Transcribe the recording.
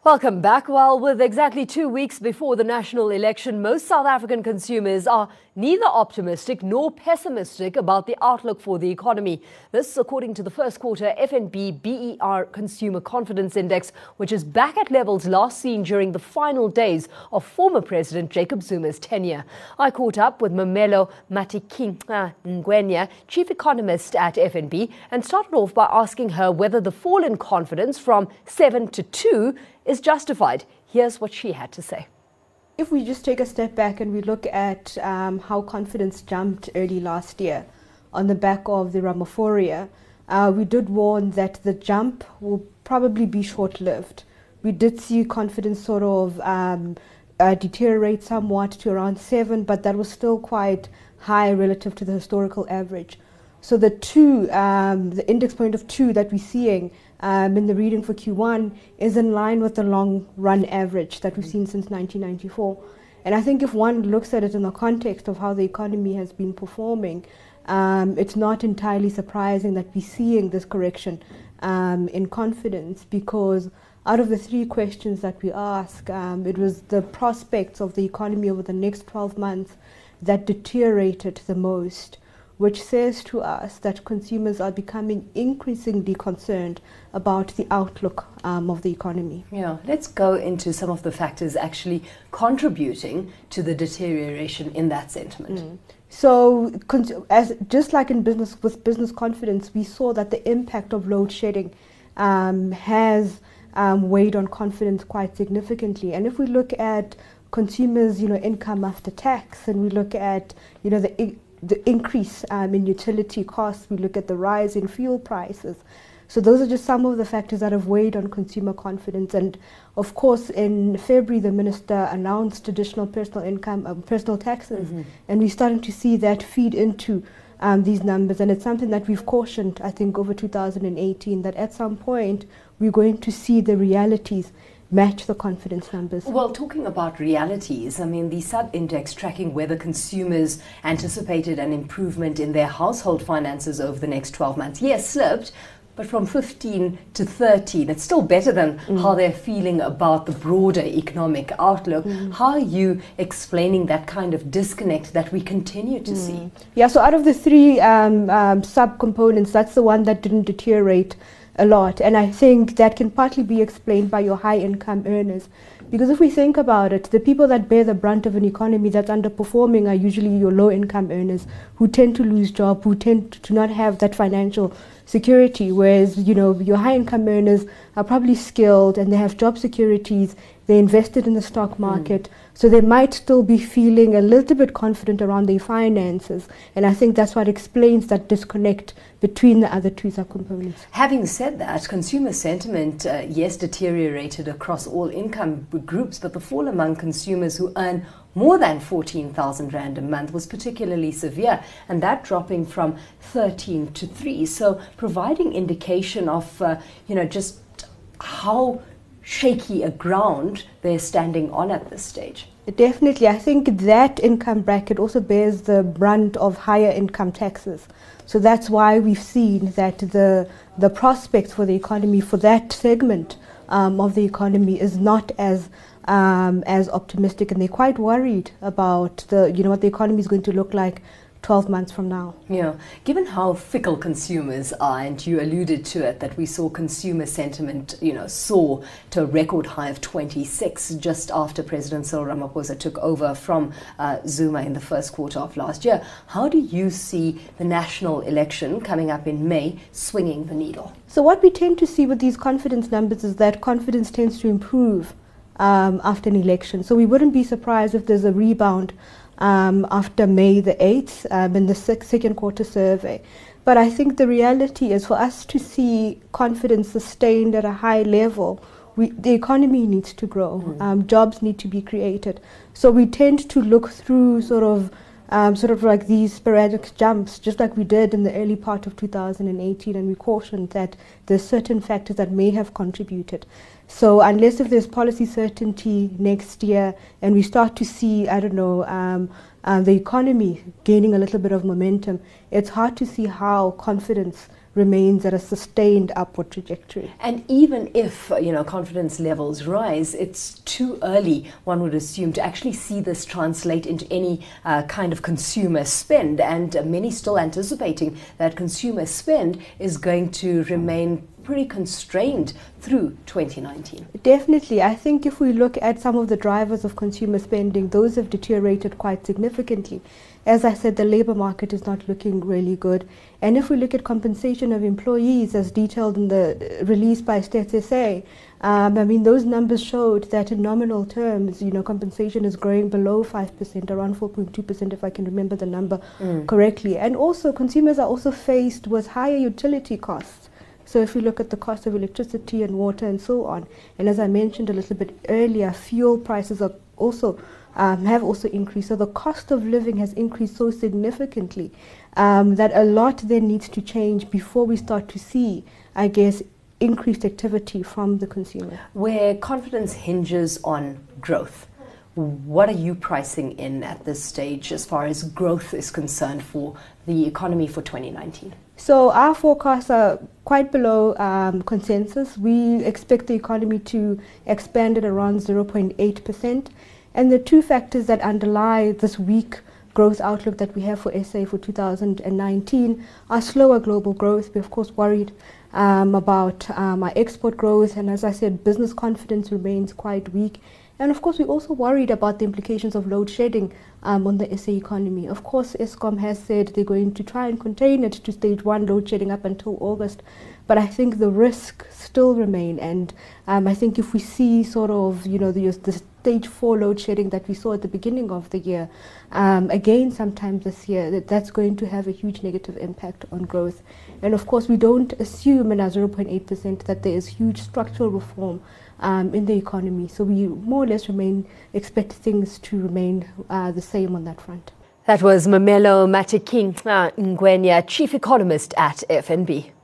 Welcome back. Well, with exactly 2 weeks before the national election, most South African consumers are neither optimistic nor pessimistic about the outlook for the economy. This, according to the first quarter FNB BER Consumer Confidence Index, which is back at levels last seen during the final days of former President Jacob Zuma's tenure. I caught up with Mamelo Ngwenya, chief economist at FNB, and started off by asking her whether the fall in confidence from 7 to 2 is justified. Here's what she had to say. If we just take a step back and we look at how confidence jumped early last year on the back of the Ramaphoria, we did warn that the jump will probably be short-lived. We did see confidence sort of deteriorate somewhat to around 7, but that was still quite high relative to the historical average. So the index point of 2 that we're seeing in the reading for Q1 is in line with the long run average that we've seen since 1994. And I think if one looks at it in the context of how the economy has been performing, it's not entirely surprising that we're seeing this correction in confidence, because out of the 3 questions that we asked, it was the prospects of the economy over the next 12 months that deteriorated the most, which says to us that consumers are becoming increasingly concerned about the outlook of the economy. Yeah, let's go into some of the factors actually contributing to the deterioration in that sentiment. So, just like in business, with business confidence, we saw that the impact of load shedding has weighed on confidence quite significantly. And if we look at consumers, income after tax, and we look at, the increase in utility costs, we look at the rise in fuel prices. So those are just some of the factors that have weighed on consumer confidence. And of course, in February, the minister announced additional personal taxes, and we're starting to see that feed into these numbers. And it's something that we've cautioned, I think, over 2018, that at some point we're going to see the realities match the confidence numbers. Well, talking about realities, I mean, the sub-index tracking whether consumers anticipated an improvement in their household finances over the next 12 months. Yes, slipped, but from 15 to 13, it's still better than how they're feeling about the broader economic outlook. How are you explaining that kind of disconnect that we continue to see? Yeah, so out of the 3 sub-components, that's the one that didn't deteriorate a lot, and I think that can partly be explained by your high income earners, because if we think about it, the people that bear the brunt of an economy that's underperforming are usually your low income earners, who tend to lose job, who tend to not have that financial security, whereas your high income earners are probably skilled and they have job securities, they invested in the stock market, so they might still be feeling a little bit confident around their finances, and I think that's what explains that disconnect between the other 2 subcomponents. Having said that, consumer sentiment, yes, deteriorated across all income groups, but the fall among consumers who earn more than 14,000 Rand a month was particularly severe, and that dropping from 13 to 3. So providing indication of, just how shaky a ground they're standing on at this stage. Definitely. I think that income bracket also bears the brunt of higher income taxes. So that's why we've seen that the prospects for the economy, for that segment of the economy, is not as optimistic, and they're quite worried about what the economy is going to look like 12 months from now. Yeah, given how fickle consumers are, and you alluded to it, that we saw consumer sentiment, soar to a record high of 26 just after President Cyril Ramaphosa took over from Zuma in the first quarter of last year. How do you see the national election coming up in May swinging the needle? So what we tend to see with these confidence numbers is that confidence tends to improve after an election. So we wouldn't be surprised if there's a rebound after May the 8th in the second quarter survey. But I think the reality is, for us to see confidence sustained at a high level, the economy needs to grow, jobs need to be created. So we tend to look through sort of like these sporadic jumps, just like we did in the early part of 2018, and we cautioned that there's certain factors that may have contributed. So unless if there's policy certainty next year and we start to see, the economy gaining a little bit of momentum, it's hard to see how confidence remains at a sustained upward trajectory. And even if, confidence levels rise, it's too early, one would assume, to actually see this translate into any kind of consumer spend. And many still anticipating that consumer spend is going to remain pretty constrained through 2019. Definitely. I think if we look at some of the drivers of consumer spending, those have deteriorated quite significantly. As I said, the labor market is not looking really good. And if we look at compensation of employees as detailed in the release by Stats SA, those numbers showed that in nominal terms, compensation is growing below 5%, around 4.2% if I can remember the number correctly. And also consumers are also faced with higher utility costs. So if you look at the cost of electricity and water and so on, and as I mentioned a little bit earlier, fuel prices are also have also increased. So the cost of living has increased so significantly that a lot then needs to change before we start to see, I guess, increased activity from the consumer. Where confidence hinges on growth, what are you pricing in at this stage as far as growth is concerned for the economy for 2019? So our forecasts are quite below consensus. We expect the economy to expand at around 0.8%. And the two factors that underlie this weak growth outlook that we have for SA for 2019 are slower global growth. We're of course worried about our export growth, and as I said, business confidence remains quite weak. And of course, we're also worried about the implications of load shedding on the SA economy. Of course, Eskom has said they're going to try and contain it to stage 1 load shedding up until August. But I think the risks still remain. And I think if we see sort of, the stage 4 load shedding that we saw at the beginning of the year, again sometime this year, that's going to have a huge negative impact on growth. And of course, we don't assume in our 0.8% that there is huge structural reform in the economy. So we more or less expect things to remain the same on that front. That was Mamelo Matiking Ngwenya, Chief Economist at FNB.